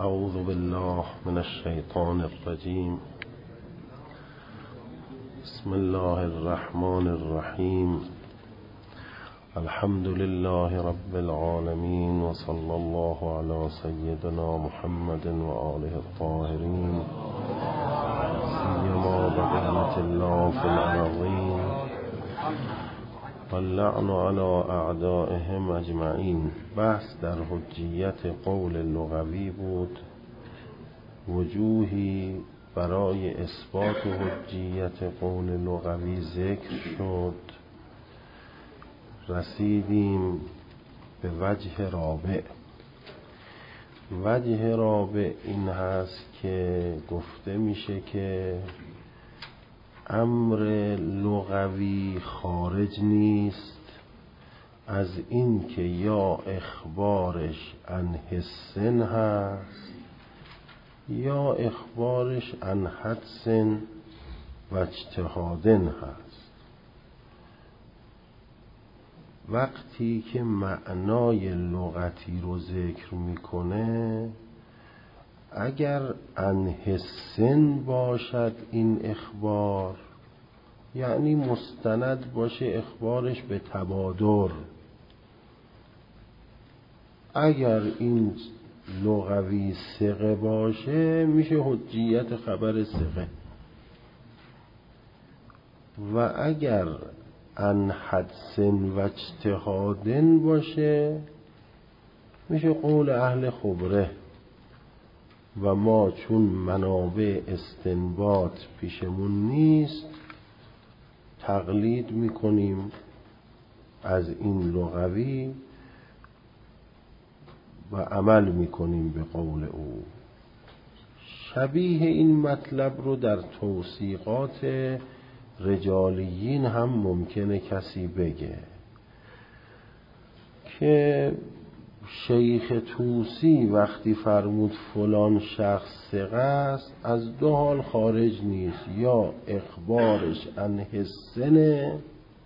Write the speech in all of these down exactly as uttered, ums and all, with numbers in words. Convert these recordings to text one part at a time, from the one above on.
اعوذ بالله من الشیطان الرجیم. بسم الله الرحمن الرحیم. الحمد لله رب العالمین و صلی الله علی سیدنا محمد و آله الطاهرین سیما بقیة الله فی الارضین واللعن علی اعدائهم اجمعین. بحث در حجیت قول لغوی بود. وجوهی برای اثبات حجیت قول لغوی ذکر شد. رسیدیم به وجه رابع. وجه رابع این هست که گفته میشه که امر لغوی خارج نیست از این که یا اخبارش عن حسن هست یا اخبارش عن حدس و اجتهادن هست. وقتی که معنای لغتی رو ذکر میکنه، اگر عن حسن باشد این اخبار، یعنی مستند باشه اخبارش به تبادر. اگر این لغوی ثقه باشه میشه حجیت خبر ثقه، و اگر عن حدس و اجتهادن باشه میشه قول اهل خبره. و ما چون منابع استنباط پیشمون نیست تقلید میکنیم از این لغوی و عمل میکنیم به قول او. شبیه این مطلب رو در توثیقات رجالیین هم ممکنه کسی بگه که شیخ طوسی وقتی فرمود فلان شخص ثقه است، از دو حال خارج نیست: یا اخبارش عن حسنه،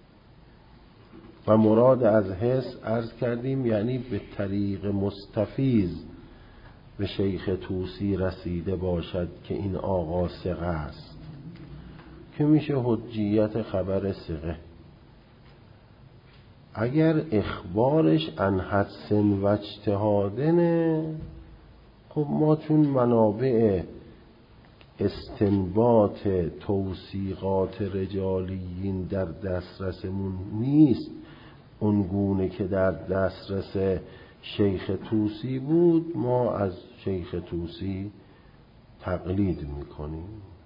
و مراد از حس عرض کردیم یعنی به طریق مستفیض به شیخ طوسی رسیده باشد که این آقا ثقه است، که میشه حجیت خبر ثقه. اگر اخبارش عن حدس و اجتهادنه، خب ما چون منابع استنباط توثیقات رجالیین در دسترسمون نیست اونگونه که در دسترس شیخ طوسی بود، ما از شیخ طوسی تقلید میکنیم.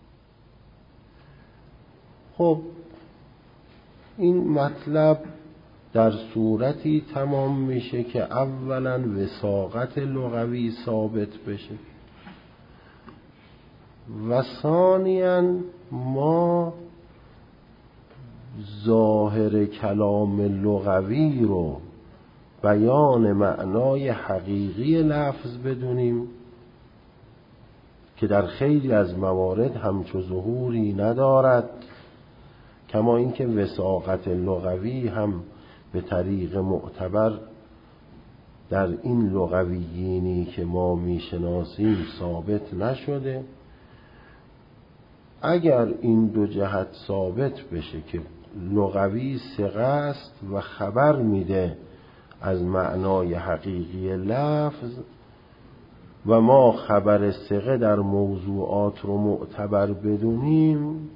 خب این مطلب در صورتی تمام میشه که اولا وثاقت لغوی ثابت بشه، و ثانیاً ما ظاهر کلام لغوی رو بیان معنای حقیقی لفظ بدونیم که در خیلی از موارد همچو ظهوری ندارد، کما اینکه وثاقت لغوی هم به طریق معتبر در این لغویینی که ما میشناسیم ثابت نشده. اگر این دو جهت ثابت بشه که لغوی ثقه است و خبر میده از معنای حقیقی لفظ، و ما خبر ثقه در موضوعات رو معتبر بدونیم،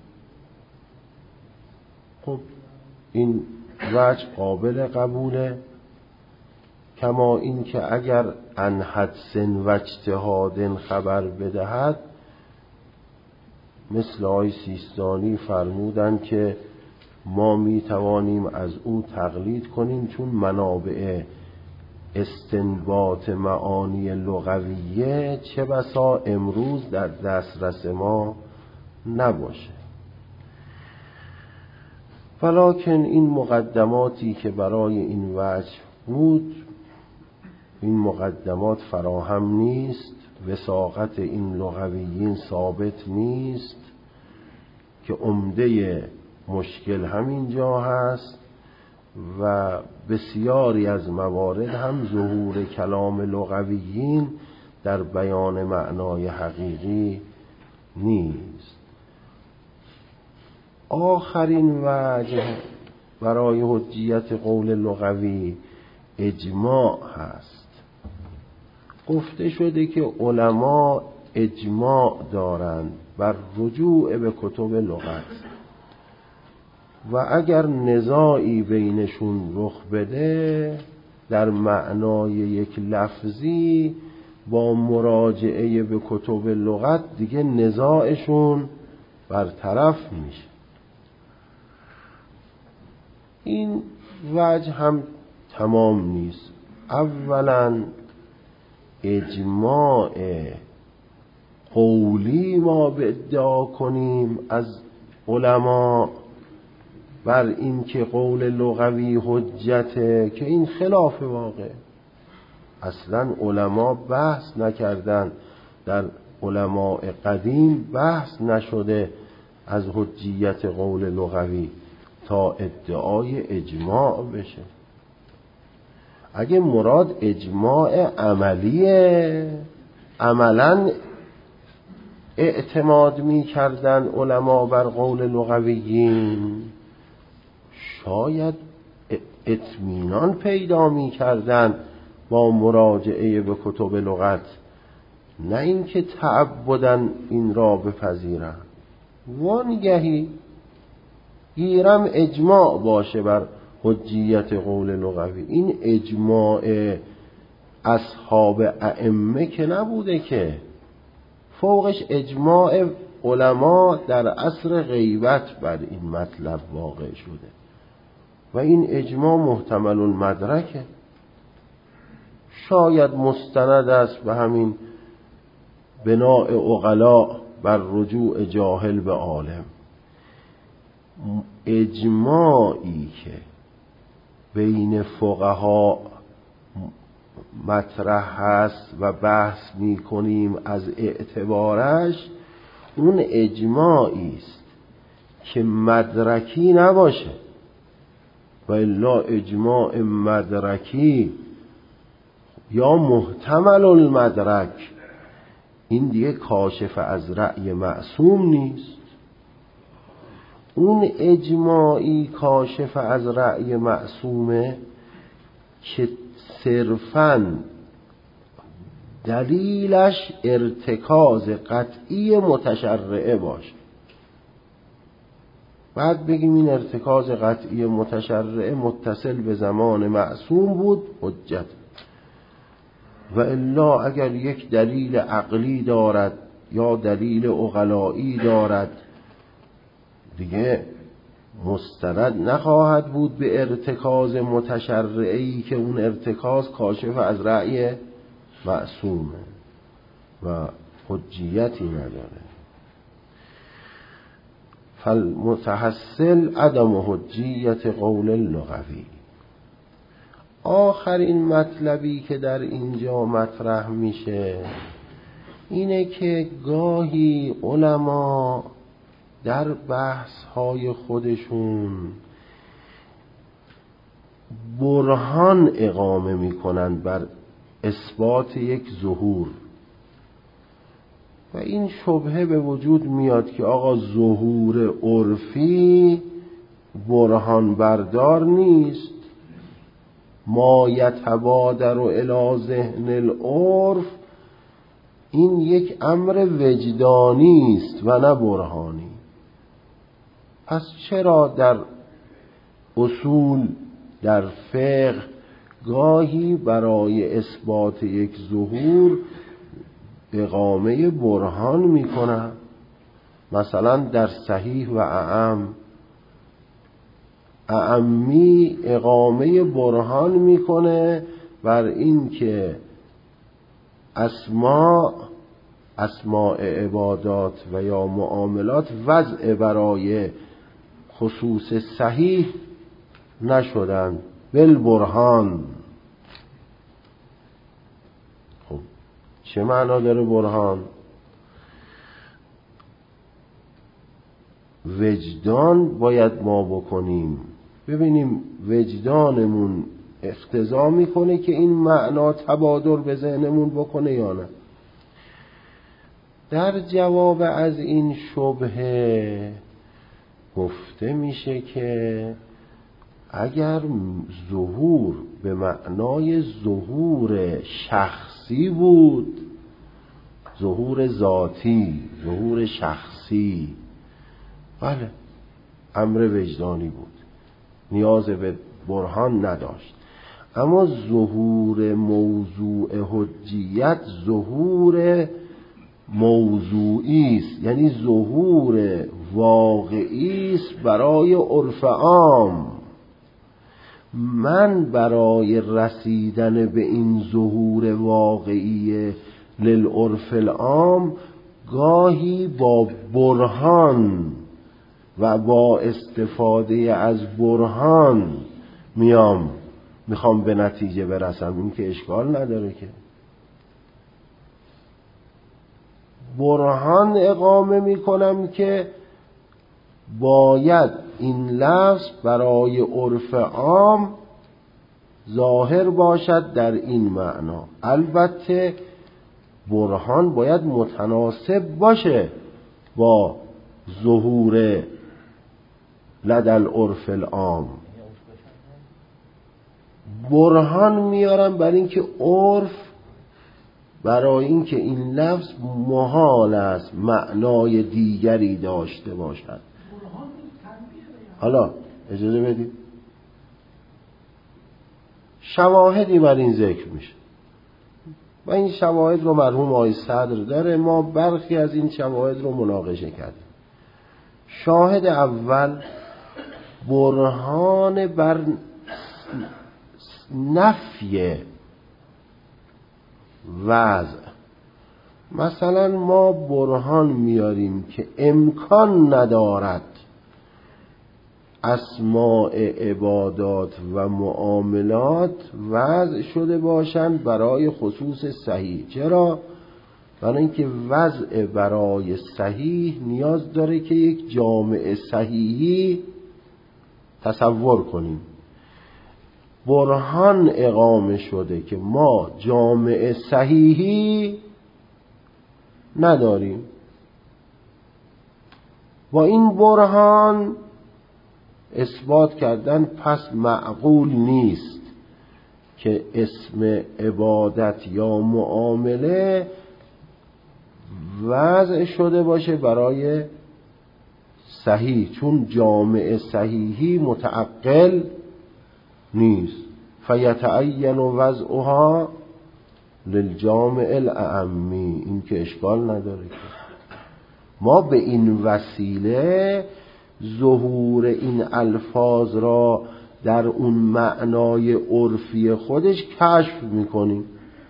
خب این وجه قابل قبوله. کما این که اگر عن حدس و اجتهاد خبر بدهد، مثل آقای سیستانی فرمودن که ما می توانیم از او تقلید کنیم چون منابع استنباط معانی لغویه چه بسا امروز در دسترس ما نباشه. ولکن این مقدماتی که برای این وجه بود، این مقدمات فراهم نیست. وثاقت این لغویین ثابت نیست که عمده مشکل همینجا هست، و بسیاری از موارد هم ظهور کلام لغویین در بیان معنای حقیقی نیست. آخرین وجه برای حجیت قول لغوی اجماع هست. گفته شده که علما اجماع دارند بر رجوع به کتب لغت و اگر نزاعی بینشون رخ بده در معنای یک لفظی، با مراجعه به کتب لغت دیگه نزاعشون برطرف میشه. این وجه هم تمام نیست. اولا اجماع قولی ما به ادعا کنیم از علما بر این که قول لغوی حجته، که این خلاف واقع. اصلا علما بحث نکردن، در علماء قدیم بحث نشده از حجیت قول لغوی تا ادعای اجماع بشه. اگه مراد اجماع عملیه، عملاً اعتماد می کردن علما بر قول لغویین، شاید اطمینان پیدا می کردن با مراجعه به کتب لغت، نه اینکه تعبدن این را بپذیرن. وانگهی گیرم اجماع باشه بر حجیت قول لغوی. این اجماع اصحاب ائمه که نبوده، که فوقش اجماع علما در عصر غیبت بر این مطلب واقع شده و این اجماع محتمل المدرکه. شاید مستند است به همین بناء عقلا بر رجوع جاهل به عالم. اجماعی که بین فقها مطرح هست و بحث می کنیم از اعتبارش، اون اجماعی است که مدرکی نباشه، و الا اجماع مدرکی یا محتمل المدرک، این دیگه کاشف از رأی معصوم نیست. اون اجماعی کاشف از رأی معصومه که صرفاً دلیلش ارتکاز قطعی متشرعه باشه. بعد بگیم این ارتکاز قطعی متشرعه متصل به زمان معصوم بود، حجت. و الا اگر یک دلیل عقلی دارد یا دلیل عقلایی دارد، دیگه مستند نخواهد بود به ارتکاز متشرعی که اون ارتکاز کاشف از رأی معصومه و حجیتی نداره. فالمتحصل عدم حجیت قول لغوی. آخرین مطلبی که در اینجا مطرح میشه اینه که گاهی علما در بحث های خودشون برهان اقامه میکنند بر اثبات یک ظهور، و این شبهه به وجود میاد که آقا ظهور عرفی برهان بردار نیست، ما یتبادر الی ذهن العرف این یک امر وجدانی است و نه برهانی. پس چرا در اصول، در فقه گاهی برای اثبات یک ظهور اقامه برهان میکنن؟ مثلا در صحیح و اعم، اعمی اقامه برهان میکنه بر این که اسماء اسماء عبادات و یا معاملات وضع برای خصوص صحیح نشدن بالبرهان. خب چه معنا داره برهان؟ وجدان باید ما بکنیم، ببینیم وجدانمون اقتضا میکنه که این معنا تبادر به ذهنمون بکنه یا نه. در جواب از این شبهه گفته میشه که اگر ظهور به معنای ظهور شخصی بود، ظهور ذاتی، ظهور شخصی، بله امر وجدانی بود، نیاز به برهان نداشت. اما ظهور موضوع حجیت ظهور موضوعی است، یعنی ظهور واقعی است برای عرف عام. من برای رسیدن به این ظهور واقعی للعرف العام گاهی با برهان و با استفاده از برهان میام میخوام به نتیجه برسم. این که اشکال نداره که برهان اقامه میکنم که باید این لفظ برای عرف عام ظاهر باشد در این معنا. البته برهان باید متناسب باشه با ظهور لدل عرف العام. برهان میارم برای اینکه عرف، برای اینکه این لفظ محال است معنای دیگری داشته باشد. حالا اجازه بدید شواهدی بر این ذکر میشه و این شواهد رو مرحوم آقای صدر داره. ما برخی از این شواهد رو مناقشه کردیم. شاهد اول برهان بر نفی وضع. مثلا ما برهان میاریم که امکان ندارد اسماء عبادات و معاملات وضع شده باشند برای خصوص صحیح. چرا؟ برای اینکه وضع برای صحیح نیاز داره که یک جامع صحیحی تصور کنیم. برهان اقامه شده که ما جامع صحیحی نداریم. با این برهان اثبات کردن پس معقول نیست که اسم عبادت یا معامله وضع شده باشه برای صحیح، چون جامع صحیحی متعقل نیست. فیتعین وضعها للجامع الاعمی. این که اشکال نداره که ما به این وسیله ظهور این الفاظ را در اون معنای عرفی خودش کشف میکنیم.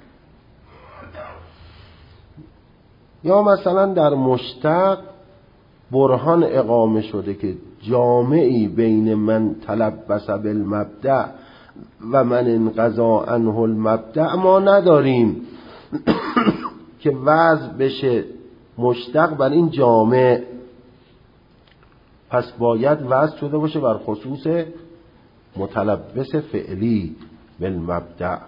یا مثلا در مشتق برهان اقامه شده که جامعی بین من تلبس بالمبدأ و من انقضا عنه المبدأ ما نداریم که وضع بشه مشتق بر این جامع، پس باید وضع شده باشه بر خصوص متلبس فعلی بالمبدأ.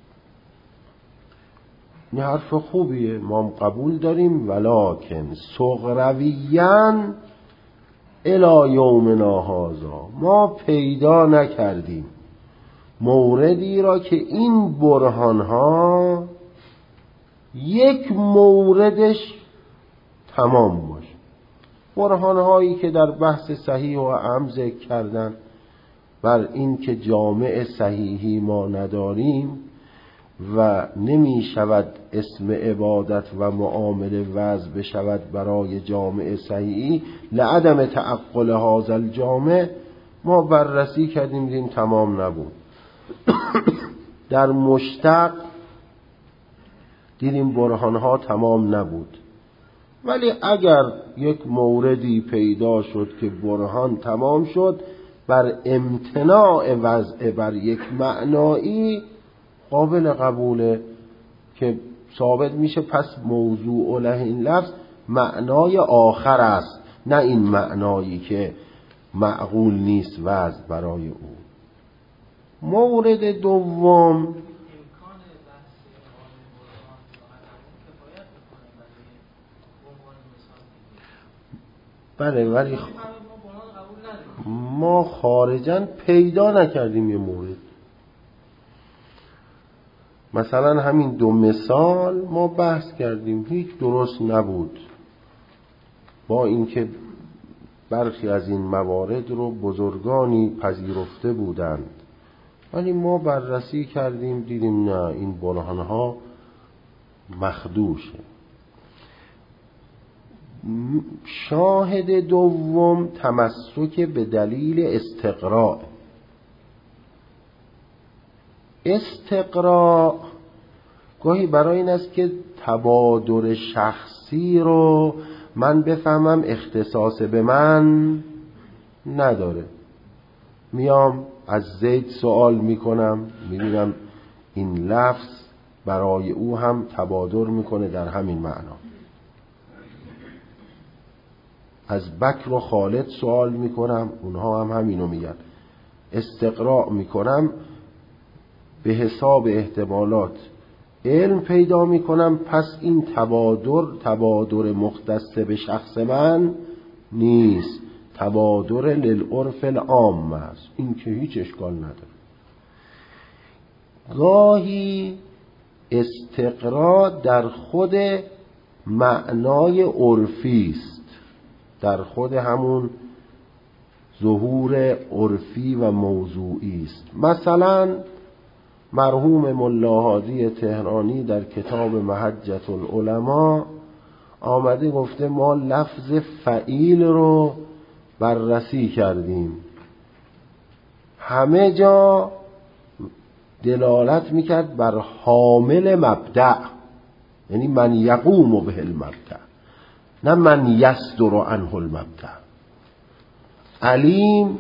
این حرف خوبیه، ما قبول داریم. ولکن صغرویاً الی یومنا هذا ما پیدا نکردیم موردی را که این برهان ها یک موردش تمام باشه. برهان هایی که در بحث صحیح و اعم ذکر کردن بر این که جامع صحیحی ما نداریم و نمی شود اسم عبادت و معامله وضع بشود برای جامع صحیحی لعدم تعقل هذا الجامع، ما بررسی کردیم دیدیم تمام نبود. در مشتق دیدیم برهانها تمام نبود. ولی اگر یک موردی پیدا شد که برهان تمام شد بر امتناع وضع بر یک معنایی، قابل قبوله که ثابت میشه پس موضوع له این لفظ معنای آخر است، نه این معنایی که معقول نیست وضع برای او. مورد دوم بله، ولی ما خارجاً پیدا نکردیم یه مورد. مثلا همین دو مثال ما بحث کردیم، هیچ درست نبود، با اینکه برخی از این موارد رو بزرگانی پذیرفته بودند، ولی ما بررسی کردیم دیدیم نه، این برهانها مخدوشه. شاهد دوم تمسک به دلیل استقراء. استقراء گاهی برای این است که تبادر شخصی رو من بفهمم اختصاص به من نداره. میام از زید سوال میکنم، میبینم این لفظ برای او هم تبادر میکنه در همین معنا. از بکر و خالد سوال میکنم، اونها هم همینو میگن. استقراء میکنم، به حساب احتمالات علم پیدا میکنم، پس این تبادر تبادر مختص به شخص من نیست، تبادر للعرف العام است. این که هیچ اشکال نداره. گاهی استقراء در خود معنای عرفی است، در خود همون ظهور عرفی و موضوعی است. مثلا مرحوم ملا هادی تهرانی در کتاب محجة العلماء آمده گفته ما لفظ فعیل رو بررسی کردیم، همه جا دلالت میکرد بر حامل مبدأ، یعنی من یقوم به المبدأ، نه من یصدر عنه المبدأ. علیم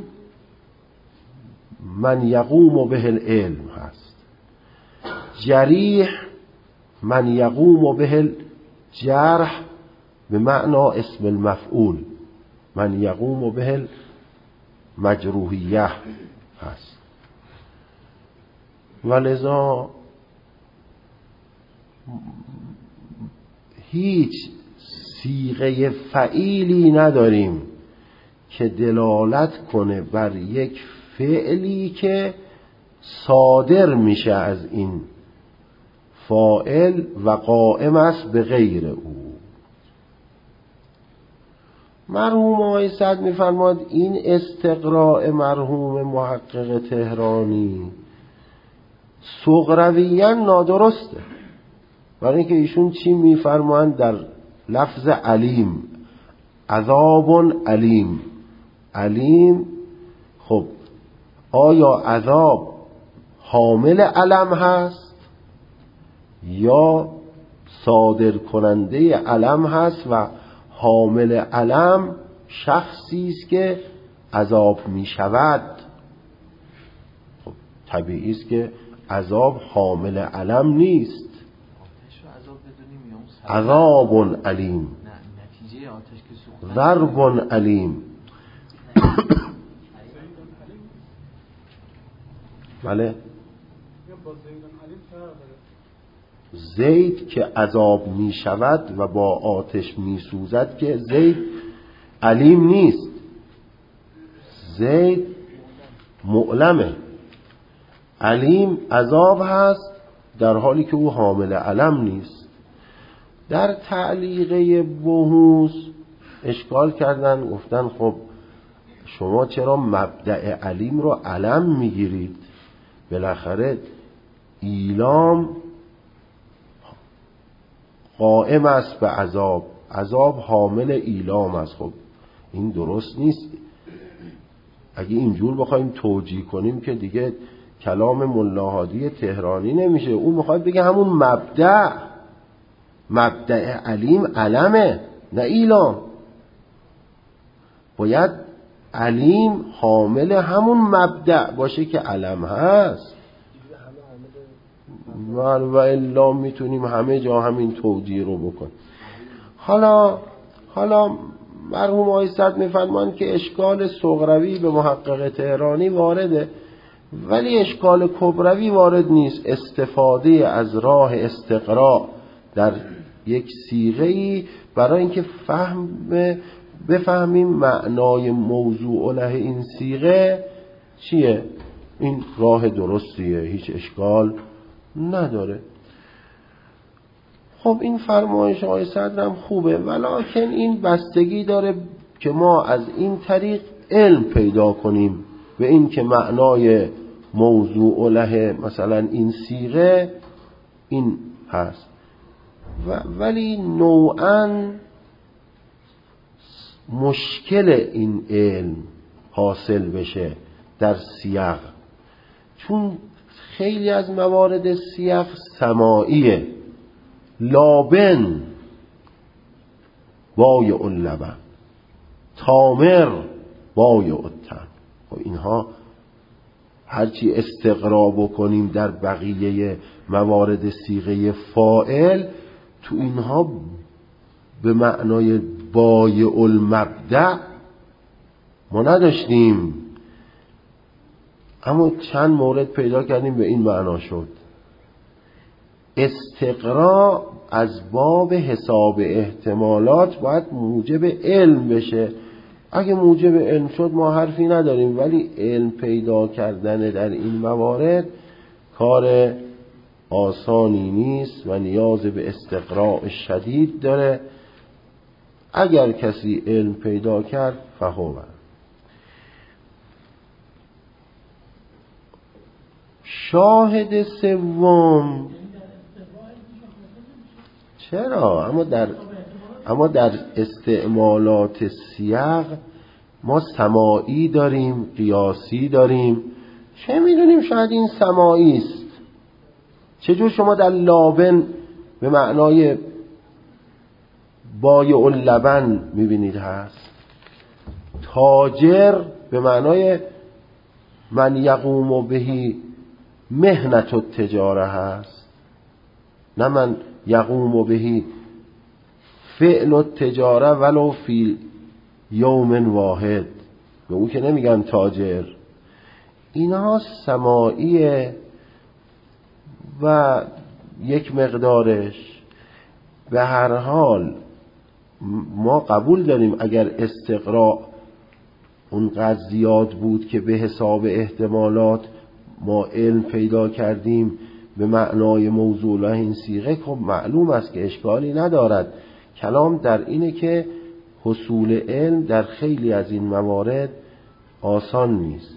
من یقوم به العلم هست، جریح من یقوم به الجرح به معنا اسم المفعول، من یقوم به المجروحیه هست. ولذا هیچ صیغه فعیلی نداریم که دلالت کنه بر یک فعلی که صادر میشه از این فاعل و قائم است به غیر او. مرحوم آقای سعد میفرماد این استقراء مرحوم محقق تهرانی صغرویاً نادرسته، برای اینکه ایشون چی میفرمایند در لفظ علیم، عذاب علیم. علیم، خب آیا عذاب حامل علم هست یا صادر کننده علم هست و حامل علم شخصی است که عذاب می شود؟ خب طبیعی است که عذاب حامل علم نیست. عذاب علیم، ضرب علیم. بله، زید که عذاب می شود و با آتش می سوزد که زید علیم نیست، زید معلمه. علیم عذاب هست در حالی که او حامل علم نیست. در تعلیقه بحوث اشکال کردن، گفتن خب شما چرا مبدأ علیم رو علم میگیرید؟ بالاخره ایلام قائم است به عذاب، عذاب حامل ایلام است. خب این درست نیست. اگه اینجور بخوایم توجیه کنیم که دیگه کلام ملا هادی تهرانی نمیشه. اون میخواد بگه همون مبدأ مبدأ علیم علمه نه ایلام. باید علیم حامل همون مبدأ باشه که علم هست، و الا میتونیم همه جا همین توجیه رو بکن. حالا حالا مرحوم آقای سعد میفرمان که اشکال صغروی به محقق تهرانی وارده، ولی اشکال کبروی وارد نیست. استفاده از راه استقراء در یک صیغه‌ای برای اینکه فهم بفهمیم معنای موضوع له این صیغه چیه. این راه درستیه، هیچ اشکال نداره. خب این فرمایش آقای صدرم خوبه، ولکن این بستگی داره که ما از این طریق علم پیدا کنیم به این که معنای موضوع له مثلا این صیغه این هست، و ولی نوعاً مشکل این علم حاصل بشه در سیاق، چون خیلی از موارد سیاق سماعیه. لابن وای اللبن، تامر وای التن. و اینها هرچی استقرا بکنیم در بقیه موارد صیغه فاعل، تو اینها به معنای بایع المبدأ ما نداشتیم، اما چند مورد پیدا کردیم به این معنا شد. استقرا از باب حساب احتمالات باید موجب علم بشه. اگه موجب علم شد ما حرفی نداریم، ولی علم پیدا کردن در این موارد کار آسانی نیست و نیاز به استقراء شدید داره. اگر کسی علم پیدا کرد فهمه. شاهد سوم چرا؟ اما در اما در استعمالات سیاق ما سماعی داریم، قیاسی داریم. چه میدونیم شاید این سماعی است. چجور شما در لابن به معنای بایع اللبن میبینید هست؟ تاجر به معنای من یقوم بهی مهنت التجاره هست، نه من یقوم بهی فعل التجاره ولو فی یوم واحد. به اون که نمیگن تاجر. اینها سماعیه و یک مقدارش. به هر حال ما قبول داریم اگر استقراء اونقدر زیاد بود که به حساب احتمالات ما علم پیدا کردیم به معنای موضوع له این صیغه، خب معلوم است که اشکالی ندارد. کلام در اینه که حصول علم در خیلی از این موارد آسان نیست.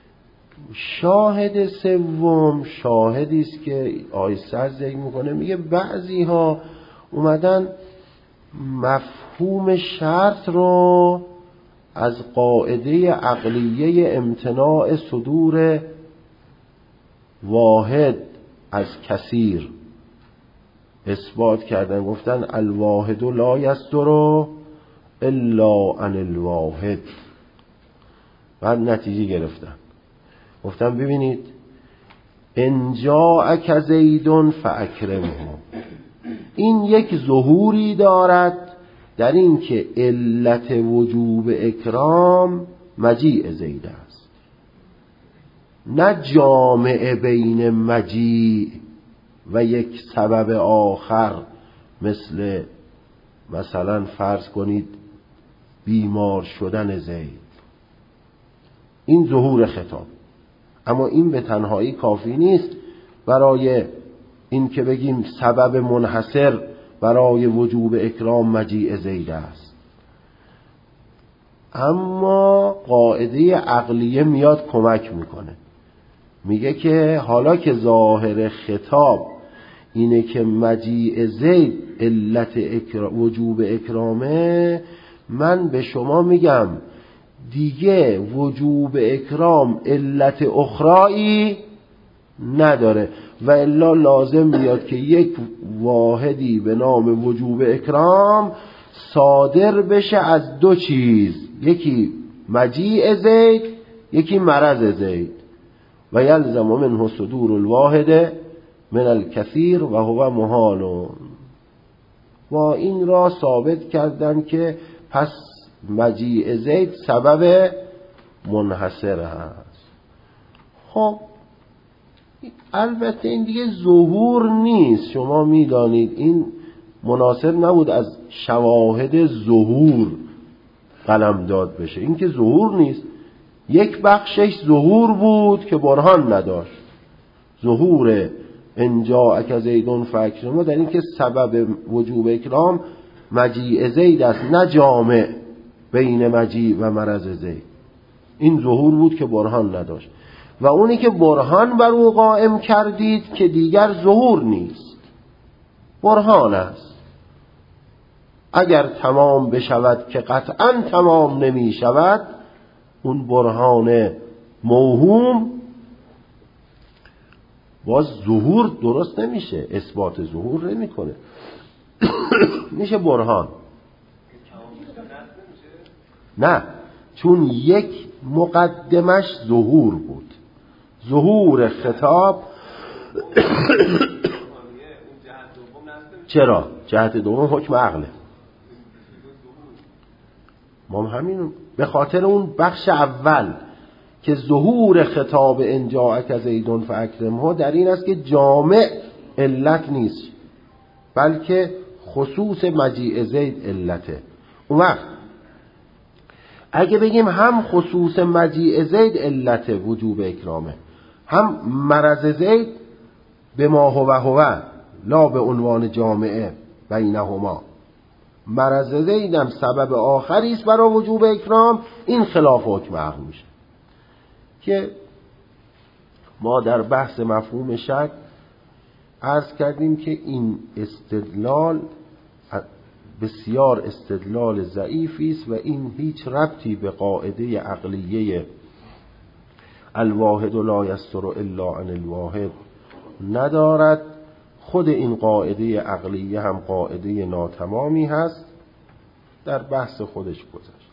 شاهد سوم شاهدی است که آیسته ذکر میکنه، میگه بعضی ها اومدن مفهوم شرط رو از قاعده عقلیه امتناع صدور واحد از کثیر اثبات کردن. گفتن الواحد لا یصدر الا عن الواحد. بعد نتیجه گرفتن، گفتن ببینید ان جاءک زید فاکرمه، این یک ظهوری دارد در این که علت وجوب اکرام مجیء زید است، نه جامع بین مجیء و یک سبب آخر، مثل مثلا فرض کنید بیمار شدن زید. این ظهور خطاب، اما این به تنهایی کافی نیست برای این که بگیم سبب منحصر برای وجوب اکرام مجیء زید است. اما قاعده عقلیه میاد کمک میکنه، میگه که حالا که ظاهر خطاب اینه که مجیء زید علت اکرام وجوب اکرامه، من به شما میگم دیگه وجوب اکرام علت اخرایی نداره، و الا لازم بیاد که یک واحدی به نام وجوب اکرام صادر بشه از دو چیز، یکی مجیء زید، یکی مرض زید. و یلزم منه صدور الواحد من الکثیر و هو محال. و این را ثابت کردن که پس مجیء زید سبب منحصر هست. خب البته این دیگه ظهور نیست، شما میدانید این مناسب نبود از شواهد ظهور قلمداد بشه. این که ظهور نیست. یک بخشش ظهور بود که برهان نداشت. ظهور ان جاءک زید فاکرمه در این که سبب وجوب اکرام مجیء زید است، نه جامع بین مجیء و مرض زید. این ظهور بود که برهان نداشت. و اونی که برهان بر او قائم کردید که دیگر ظهور نیست، برهان است. اگر تمام بشود که قطعا تمام نمی شود، اون برهان موهوم باز ظهور درست نمیشه، اثبات ظهور نمی کنه. میشه برهان. نه، چون یک مقدمش ظهور بود، ظهور خطاب. چرا؟ جهت دوم حکم عقله. ما همین به خاطر اون بخش اول که ظهور خطاب ان جاءک زید فاکرمه در این است که جامع علت نیست، بلکه خصوص مجیء زید علته. اون وقت اگه بگیم هم خصوص مجیء زید علت وجوب اکرامه، هم مرض زید به ما هو هو لا به عنوان جامعه بینهما، مرض زید هم سبب آخری است برای وجوب اکرام، این خلاف حکم عقل میشه. که ما در بحث مفهوم شک عرض کردیم که این استدلال بسیار استدلال ضعیفی است و این هیچ ربطی به قاعده عقلیه الواحد لا یستر الا عن الواحد ندارد. خود این قاعده عقلیه هم قاعده ناتمامی هست، در بحث خودش گذشت.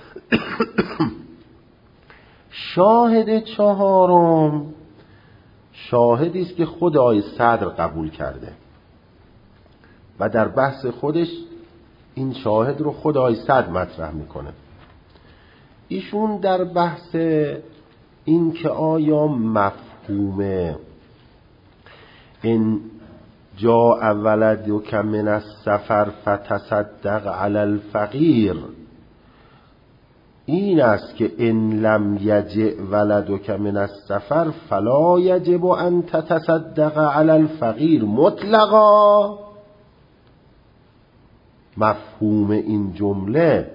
شاهد چهارم شاهدی است که خود آقای صدر قبول کرده و در بحث خودش این شاهد رو خود آقای صدر مطرح میکنه. ایشون در بحث این که آیا مفهوم این جاء ولدک من السفر فتصدق علی الفقیر این است که ان لم یجع ولدک من السفر فلا یجب ان تتصدق علی الفقیر مطلقا. مفهوم این جمله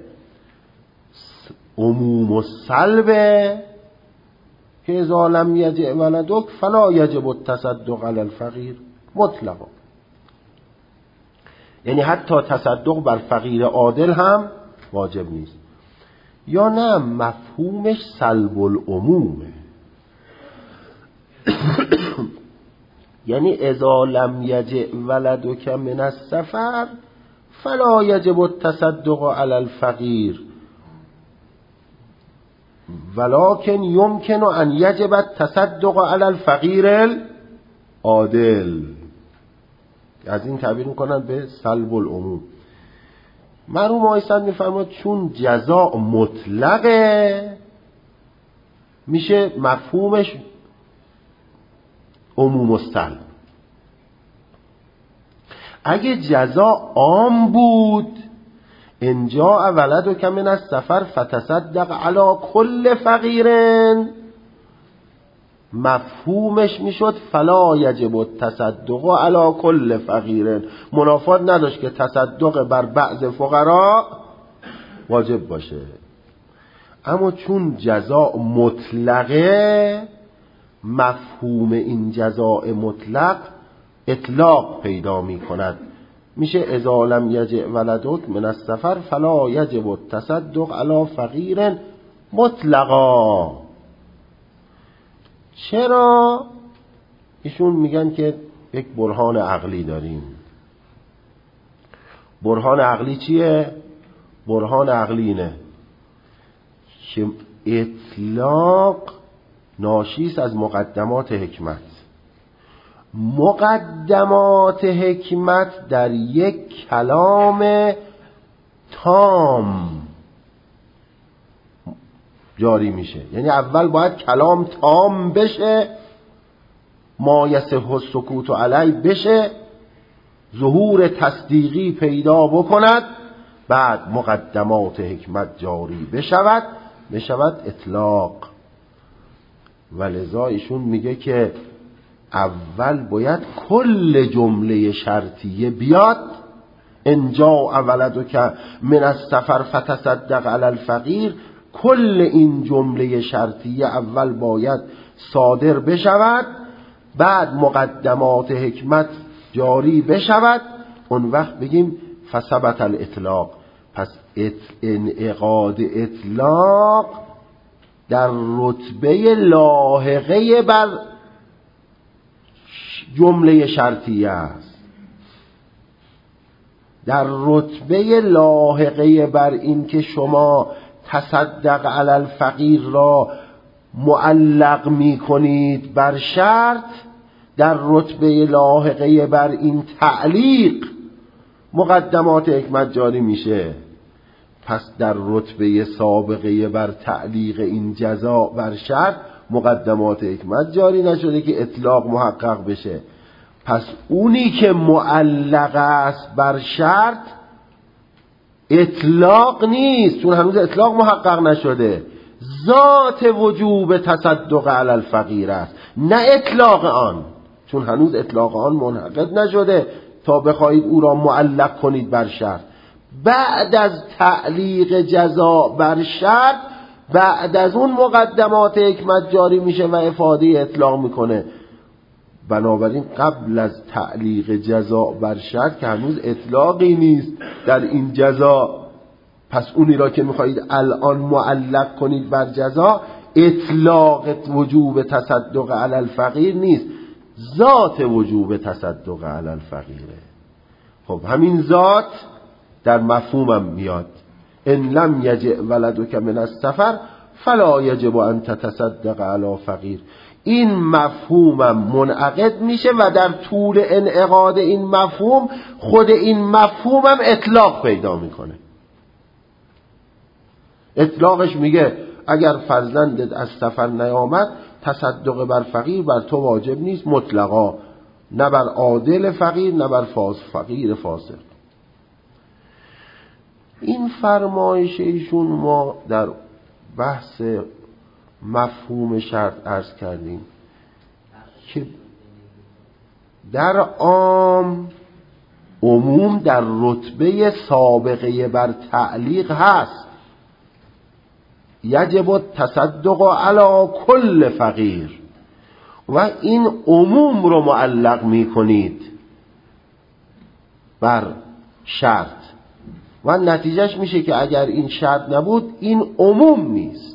عموم السلبه که اذا لم یجع ولدک فلا یجب التصدق علی الفقیر مطلقا، یعنی حتی تصدق بر فقیر عادل هم واجب نیست. یا نه، مفهومش سلب العمومه، یعنی اذا لم یجع ولدک من السفر فلا یجب التصدق علی الفقیر ولكن يمكن ان یجب التصدق علی الفقیر العادل. از این تعبیر میکنن به سلب العموم. مرحوم آقای صدر میفرماد چون جزاء مطلقه میشه مفهومش عموم السلب. اگه جزاء عام بود ان جاء ولدک من السفر فتصدق علی کل فقیرن، مفهومش میشد فلا یجب التصدق علی کل فقیرن، منافات نداشت که تصدق بر بعض فقرا واجب باشه. اما چون جزاء مطلقه، مفهوم این جزاء مطلق اطلاق پیدا می کند، میشه اذا لم یجع ولدک من السفر فلا یجب التصدق علی فقیر مطلقا. چرا؟ ایشون میگن که یک برهان عقلی داریم. برهان عقلی چیه؟ برهان عقلی اینه که اطلاق ناشی از مقدمات حکمت. مقدمات حکمت در یک کلام تام جاری میشه، یعنی اول باید کلام تام بشه، ما یصح السکوت علی بشه، ظهور تصدیقی پیدا بکند، بعد مقدمات حکمت جاری بشود بشود اطلاق. ولذا ایشون میگه که اول باید کل جمله شرطیه بیاد. انجا ولدک من السفر فتصدق علی الفقیر، کل این جمله شرطیه اول باید صادر بشود، بعد مقدمات حکمت جاری بشود، اون وقت بگیم فثبت الاطلاق. پس انعقاد اطلاق در رتبه لاحقه بر جمله شرطیه است، در رتبه لاحقه بر این که شما تصدق علی الفقیر را معلق می کنید بر شرط، در رتبه لاحقه بر این تعلیق مقدمات حکمت جاری میشه. پس در رتبه سابقه بر تعلیق این جزا بر شرط مقدمات حکمت جاری نشده که اطلاق محقق بشه. پس اونی که معلق است بر شرط اطلاق نیست، چون هنوز اطلاق محقق نشده، ذات وجوب تصدق علی الفقیر است، نه اطلاق آن، چون هنوز اطلاق آن منعقد نشده تا بخواهید او را معلق کنید بر شرط. بعد از تعلیق جزا بر شرط، بعد از اون مقدمات حکمت جاری میشه و افاده اطلاق میکنه. بنابراین قبل از تعلیق جزا بر شرط که هنوز اطلاقی نیست در این جزا، پس اونی را که میخواهید الان معلق کنید بر جزا اطلاق وجوب تصدق علی الفقیر نیست، ذات وجوب تصدق علی الفقیره. خب همین ذات در مفهومم میاد، ان لم یجع ولدک من السفر فلا یجب ان تتصدق علی فقیر. این مفهومم منعقد میشه و در طول انعقاد این مفهوم خود این مفهومم اطلاق پیدا میکنه. اطلاقش میگه اگر فرزندت از سفر نیامد تصدق بر فقیر بر تو واجب نیست مطلقا، نه بر عادل فقیر نه بر فقیر فاسق. این فرمایش ایشون ما در بحث مفهوم شرط عرض کردیم که در عام عموم در رتبه سابقه بر تعلیق هست، یجب تصدق علی کل فقیر، و این عموم رو معلق می کنید بر شرط و نتیجهش میشه که اگر این شرط نبود این عموم نیست،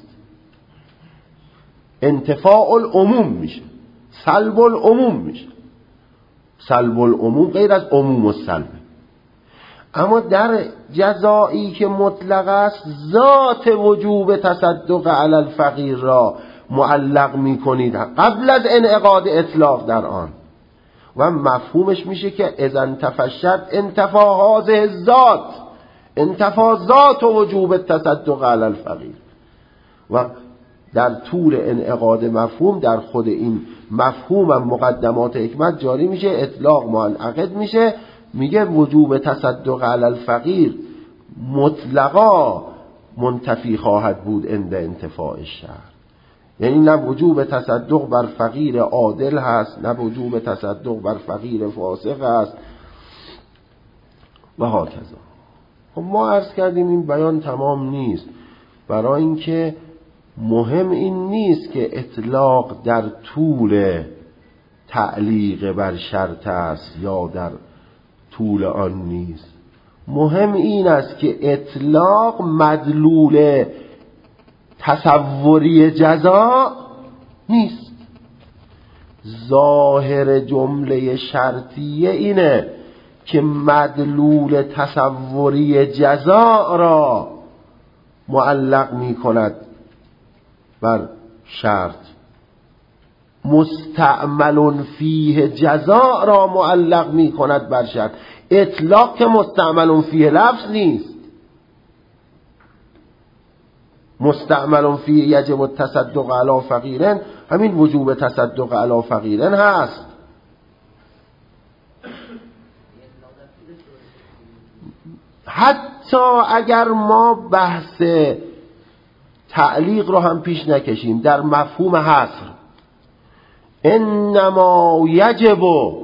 انتفاع العموم میشه، سلب العموم میشه. سلب العموم غیر از عموم السلب. اما در جزایی که مطلق است ذات وجوب تصدق علی الفقیر را معلق میکنید قبل از انعقاد اطلاق در آن، و مفهومش میشه که اذا انتفشت انتفا هذه الذات، انتفا ذات وجوب تصدق علی الفقیر. و در طول انعقاد مفهوم در خود این مفهوم مقدمات حکمت جاری میشه، اطلاق منعقد میشه، میگه وجوب تصدق علی الفقیر مطلقا منتفی خواهد بود عند انتفاع الشرط. یعنی نه وجوب تصدق بر فقیر عادل هست، نه وجوب تصدق بر فقیر فاسق هست و هاکذا. خب ما عرض کردیم این بیان تمام نیست، برای اینکه مهم این نیست که اطلاق در طول تعلیق بر شرط است یا در طول آن نیست. مهم این است که اطلاق مدلول تصوری جزا نیست. ظاهر جمله شرطیه اینه که مدلول تصوری جزا را معلق می کند بر شرط، مستعمل فیه جزا را معلق می کند بر شرط. اطلاق که مستعمل فیه لفظ نیست، مستعمل فیه یجب التصدق علی فقیرن، همین وجوب تصدق علی فقیرن هست. حتی اگر ما بحث تعلیق رو هم پیش نکشیم در مفهوم حصر، انما یجب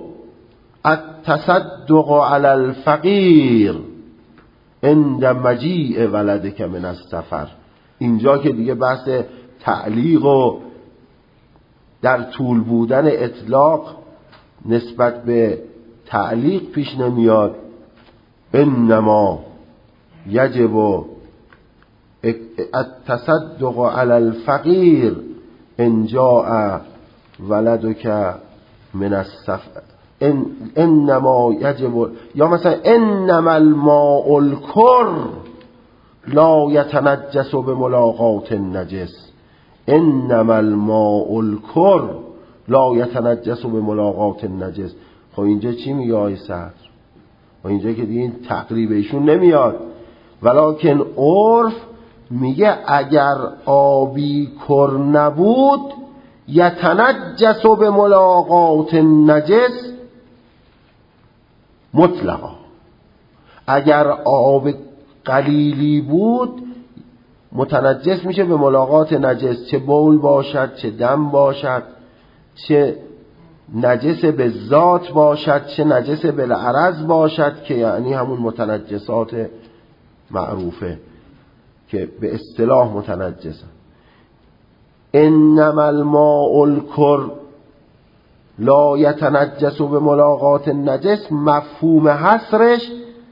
التصدق علی الفقیر عند مجیء ولدک من السفر، اینجا که دیگه بحث تعلیق و در طول بودن اطلاق نسبت به تعلیق پیش نمیاد. انما یجب التصدق علی الفقیر ان جاء ولدک من السفر، ان انما یجب، یا مثلا انما الماء الکر لا یتنجس بملاقات النجس، انما الماء الکر لا یتنجس بملاقات النجس. خب اینجا چی میگه آقای صدر؟ و اینجا که دیگه این تقریب ایشون نمیاد، ولکن عرف میگه اگر آبی کر نبود یتنجس بملاقات النجس مطلقا، اگر آب قلیلی بود متنجس میشه به ملاقات نجس، چه بول باشد، چه دم باشد، چه نجس به ذات باشد، چه نجس بالعرض باشد، که یعنی همون متنجسات معروفه که به اصطلاح متنجسه. انما الماء الکر لا یتنجس به ملاقات النجس، مفهوم حصرش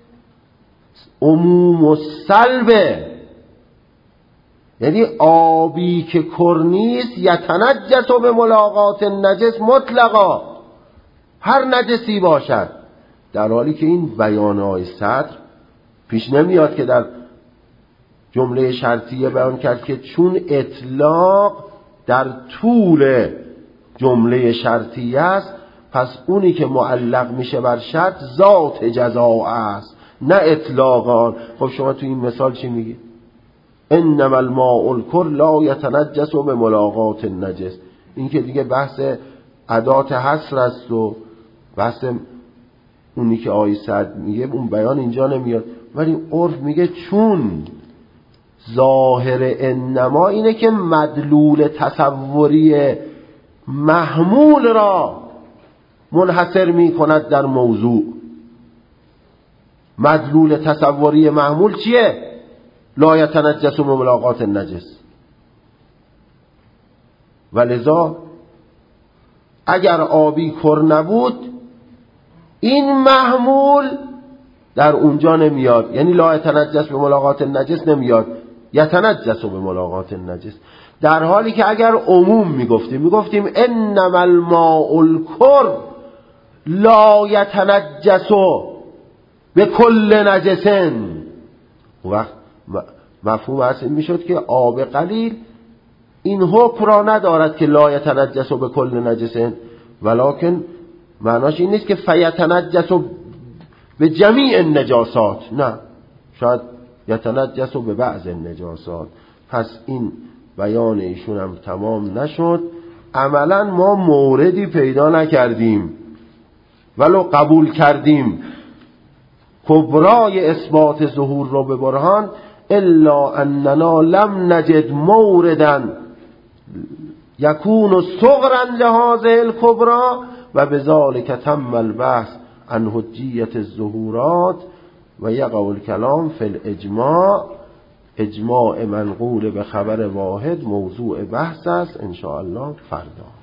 عموم و سلبه، یعنی آبی که کر نیست یتنجس به ملاقات النجس مطلقا، هر نجسی باشد، در حالی که این بیانهای صدر پیش نمیاد که در جمله شرطیه بیان کرد که چون اطلاق در طول جمله شرطیه است، پس اونی که معلق میشه بر شرط ذات جزا است نه اطلاقان. خب شما تو این مثال چی میگی؟ انما الماء الکر لا یتنجس به ملاقات النجس، این که دیگه بحث ادات حصر است و بحث اونی که آیه صد میگه اون بیان اینجا نمیاد. ولی عرف میگه چون ظاهر انما اینه که مدلول تصوری محمول را منحصر میکند در موضوع. مدلول تصوری محمول چیه؟ لا یتنجس به ملاقات النجس. ولذا اگر آبی کر نبود این محمول در اونجا نمیاد، یعنی لا یتنجس به ملاقات النجس نمیاد، یتنجس به ملاقات النجس. در حالی که اگر عموم میگفتیم میگفتیم انما الماء الکر لا یتنجس به کل نجسن، وقت مفهوم اصلی میشد که آب قلیل این حکم را ندارد که لا یتنجس به کل نجسن، ولکن معناش این نیست که فیتنجس به جمیع النجاسات، نه، شاید یتنجس به بعض النجاسات. پس این بیان ایشون هم تمام نشد. عملا ما موردی پیدا نکردیم ولو قبول کردیم کبرای اثبات ظهور را به برهان، الا اننا لم نجد موردا یکون صغرا لهذه الکبرى و بذلك تم البحث عن حجیت الظهورات و یقع الکلام فی الاجماع. اجماع منقول به خبر واحد موضوع بحث است ان شاء الله فردا.